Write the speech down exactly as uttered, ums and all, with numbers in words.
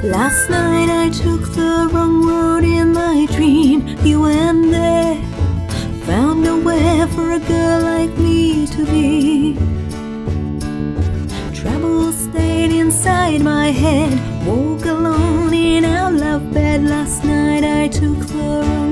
Last night I took the wrong road in my dream. You went there, found nowhere for a girl like me to be. Trouble stayed inside my head, woke alone in our love bed. Last night I took the wrong